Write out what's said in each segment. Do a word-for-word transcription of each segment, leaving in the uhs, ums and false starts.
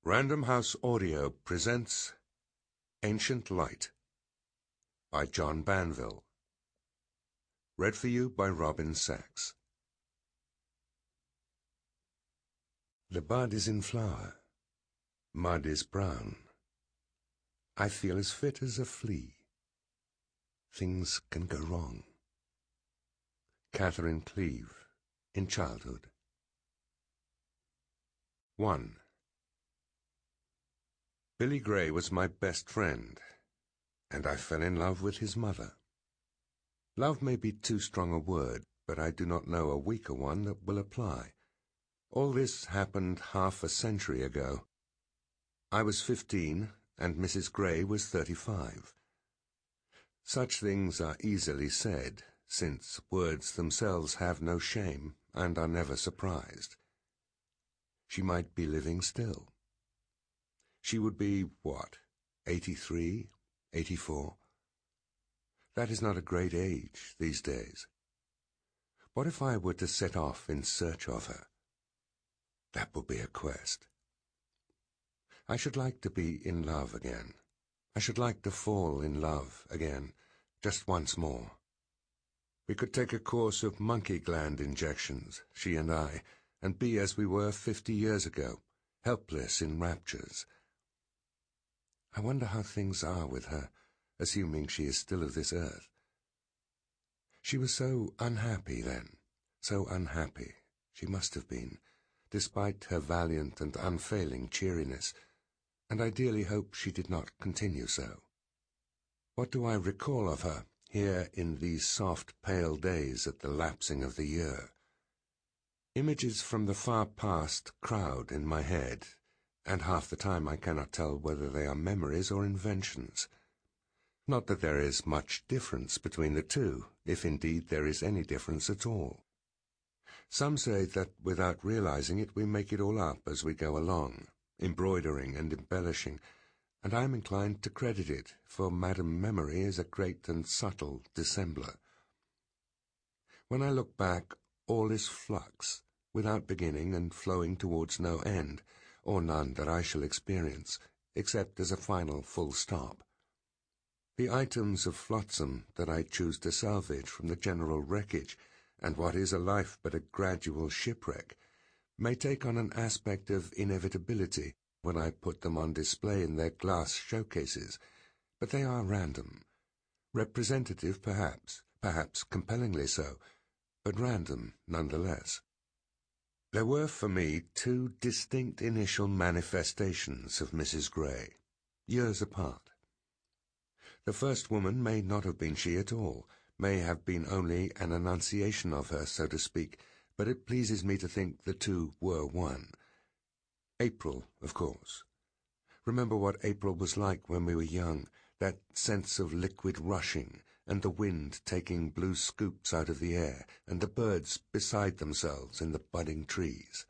Random House Audio presents Ancient Light by John Banville. Read for you by Robin Sachs. The bud is in flower. Mud is brown. I feel as fit as a flea. Things can go wrong. Catherine Cleave, in Childhood. one. Billy Gray was my best friend, and I fell in love with his mother. Love may be too strong a word, but I do not know a weaker one that will apply. All this happened half a century ago. I was fifteen, and Missus Gray was thirty-five. Such things are easily said, since words themselves have no shame and are never surprised. She might be living still. She would be, what, eighty-three, eighty-four? That is not a great age these days. What if I were to set off in search of her? That would be a quest. I should like to be in love again. I should like to fall in love again, just once more. We could take a course of monkey gland injections, she and I, and be as we were fifty years ago, helpless in raptures. I wonder how things are with her, assuming she is still of this earth. She was so unhappy then, so unhappy, she must have been, despite her valiant and unfailing cheeriness, and I dearly hope she did not continue so. What do I recall of her, here in these soft, pale days at the lapsing of the year? Images from the far past crowd in my head, and half the time I cannot tell whether they are memories or inventions. Not that there is much difference between the two, if indeed there is any difference at all. Some say that without realizing it we make it all up as we go along, embroidering and embellishing, and I am inclined to credit it, for Madame Memory is a great and subtle dissembler. When I look back, all is flux, without beginning and flowing towards no end, or none that I shall experience, except as a final full stop. The items of flotsam that I choose to salvage from the general wreckage, and what is a life but a gradual shipwreck, may take on an aspect of inevitability when I put them on display in their glass showcases, but they are random. Representative, perhaps, perhaps compellingly so, but random nonetheless. There were for me two distinct initial manifestations of Missus Gray, years apart. The first woman may not have been she at all, may have been only an annunciation of her, so to speak, but it pleases me to think the two were one. April, of course. Remember what April was like when we were young, that sense of liquid rushing, and the wind taking blue scoops out of the air, and the birds beside themselves in the budding trees.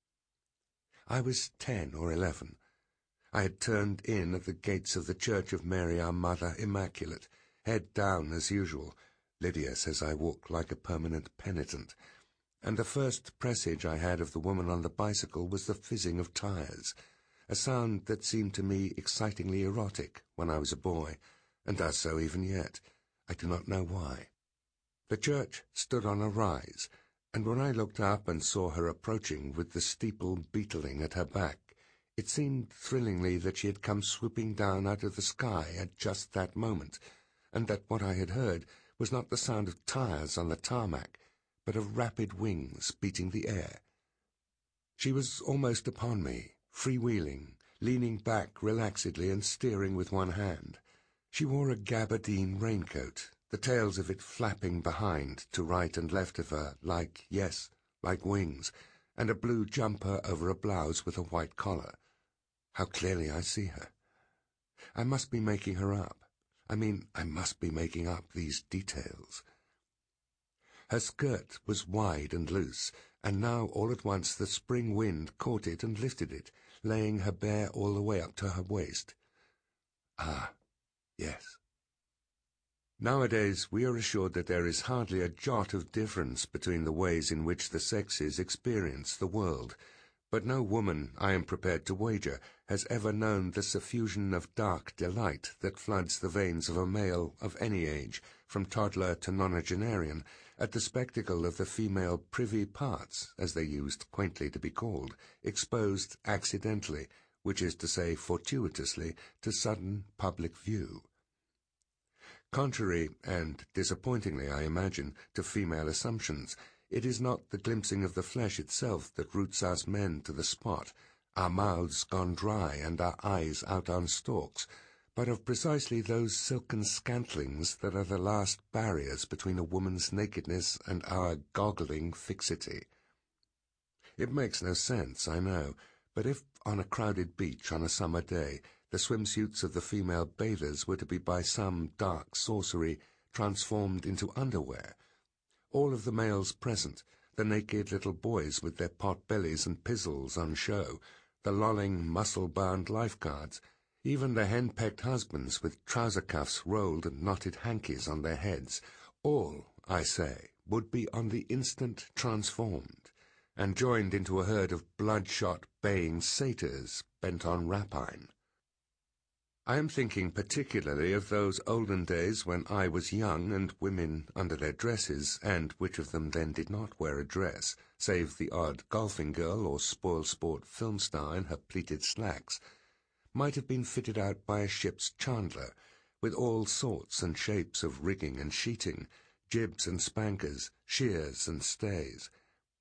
I was ten or eleven. I had turned in at the gates of the Church of Mary Our Mother Immaculate, head down as usual. Lydia says I walk like a permanent penitent, and the first presage I had of the woman on the bicycle was the fizzing of tires, a sound that seemed to me excitingly erotic when I was a boy, and does so even yet. I do not know why. The church stood on a rise, and when I looked up and saw her approaching with the steeple beetling at her back, it seemed thrillingly that she had come swooping down out of the sky at just that moment, and that what I had heard was not the sound of tires on the tarmac, but of rapid wings beating the air. She was almost upon me, freewheeling, leaning back relaxedly and steering with one hand. She wore a gabardine raincoat, the tails of it flapping behind to right and left of her, like, yes, like wings, and a blue jumper over a blouse with a white collar. How clearly I see her. I must be making her up. I mean, I must be making up these details. Her skirt was wide and loose, and now all at once the spring wind caught it and lifted it, laying her bare all the way up to her waist. Ah, yes. Nowadays we are assured that there is hardly a jot of difference between the ways in which the sexes experience the world, But no woman, I am prepared to wager, has ever known the suffusion of dark delight that floods the veins of a male of any age, from toddler to nonagenarian, at the spectacle of the female privy parts, as they used quaintly to be called, exposed accidentally, which is to say fortuitously, to sudden public view. Contrary, and disappointingly, I imagine, to female assumptions, it is not the glimpsing of the flesh itself that roots us men to the spot, our mouths gone dry and our eyes out on stalks, but of precisely those silken scantlings that are the last barriers between a woman's nakedness and our goggling fixity. It makes no sense, I know, but if on a crowded beach on a summer day the swimsuits of the female bathers were to be by some dark sorcery transformed into underwear, all of the males present, the naked little boys with their pot-bellies and pizzles on show, the lolling, muscle-bound lifeguards, even the hen-pecked husbands with trouser cuffs rolled and knotted hankies on their heads, all, I say, would be on the instant transformed, and joined into a herd of bloodshot, baying satyrs bent on rapine. I am thinking particularly of those olden days when I was young and women under their dresses, and which of them then did not wear a dress, save the odd golfing girl or spoil-sport film star in her pleated slacks, might have been fitted out by a ship's chandler, with all sorts and shapes of rigging and sheeting, jibs and spankers, shears and stays.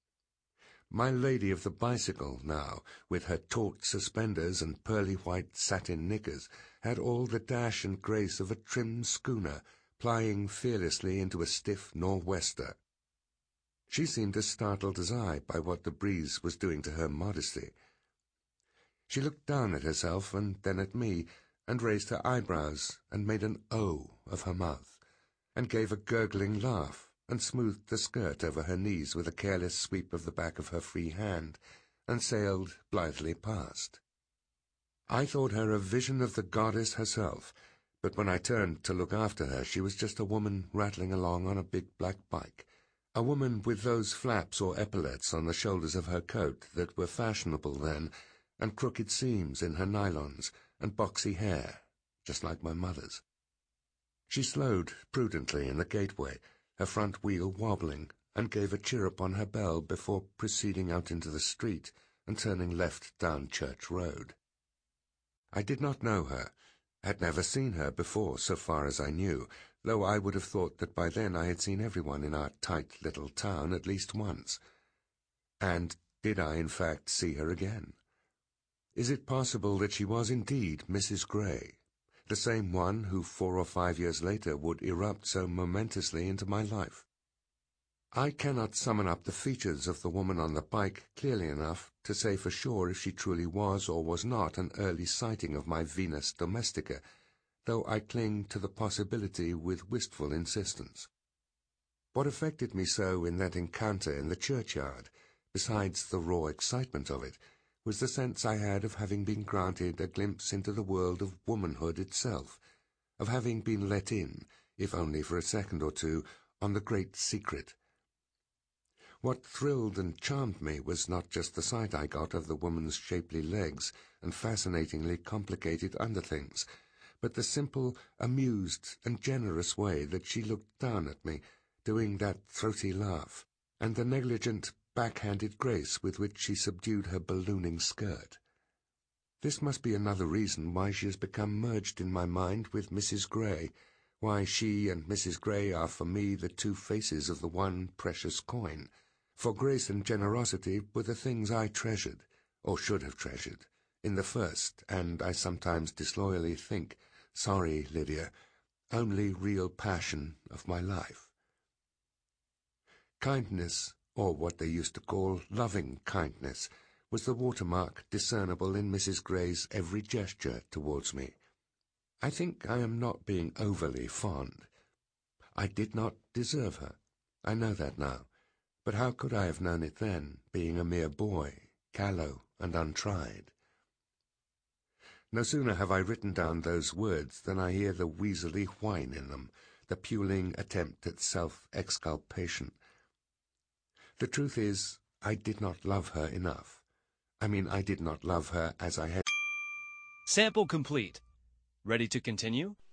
My lady of the bicycle, now, with her taut suspenders and pearly white satin knickers, had all the dash and grace of a trim schooner plying fearlessly into a stiff nor'wester. She seemed as startled as I by what the breeze was doing to her modesty. She looked down at herself and then at me, and raised her eyebrows, and made an O of her mouth, and gave a gurgling laugh, and smoothed the skirt over her knees with a careless sweep of the back of her free hand, and sailed blithely past. I thought her a vision of the goddess herself, but when I turned to look after her she was just a woman rattling along on a big black bike, a woman with those flaps or epaulets on the shoulders of her coat that were fashionable then, and crooked seams in her nylons, and boxy hair, just like my mother's. She slowed prudently in the gateway, her front wheel wobbling, and gave a chirrup on her bell before proceeding out into the street and turning left down Church Road. I did not know her, had never seen her before so far as I knew, though I would have thought that by then I had seen everyone in our tight little town at least once. And did I in fact see her again? Is it possible that she was indeed Missus Grey, the same one who four or five years later would erupt so momentously into my life? I cannot summon up the features of the woman on the bike clearly enough to say for sure if she truly was or was not an early sighting of my Venus domestica, though I cling to the possibility with wistful insistence. What affected me so in that encounter in the churchyard, besides the raw excitement of it, was the sense I had of having been granted a glimpse into the world of womanhood itself, of having been let in, if only for a second or two, on the great secret. What thrilled and charmed me was not just the sight I got of the woman's shapely legs and fascinatingly complicated underthings, but the simple, amused and generous way that she looked down at me, doing that throaty laugh, and the negligent, backhanded grace with which she subdued her ballooning skirt. This must be another reason why she has become merged in my mind with Missus Grey, why she and Missus Grey are for me the two faces of the one precious coin, for grace and generosity were the things I treasured, or should have treasured, in the first, and I sometimes disloyally think, sorry, Lydia, only real passion of my life. Kindness, or what they used to call loving kindness, was the watermark discernible in Missus Grey's every gesture towards me. I think I am not being overly fond. I did not deserve her. I know that now. But how could I have known it then, being a mere boy, callow and untried? No sooner have I written down those words than I hear the weaselly whine in them, the puling attempt at self-exculpation. The truth is, I did not love her enough. I mean, I did not love her as I had. Sample complete. Ready to continue?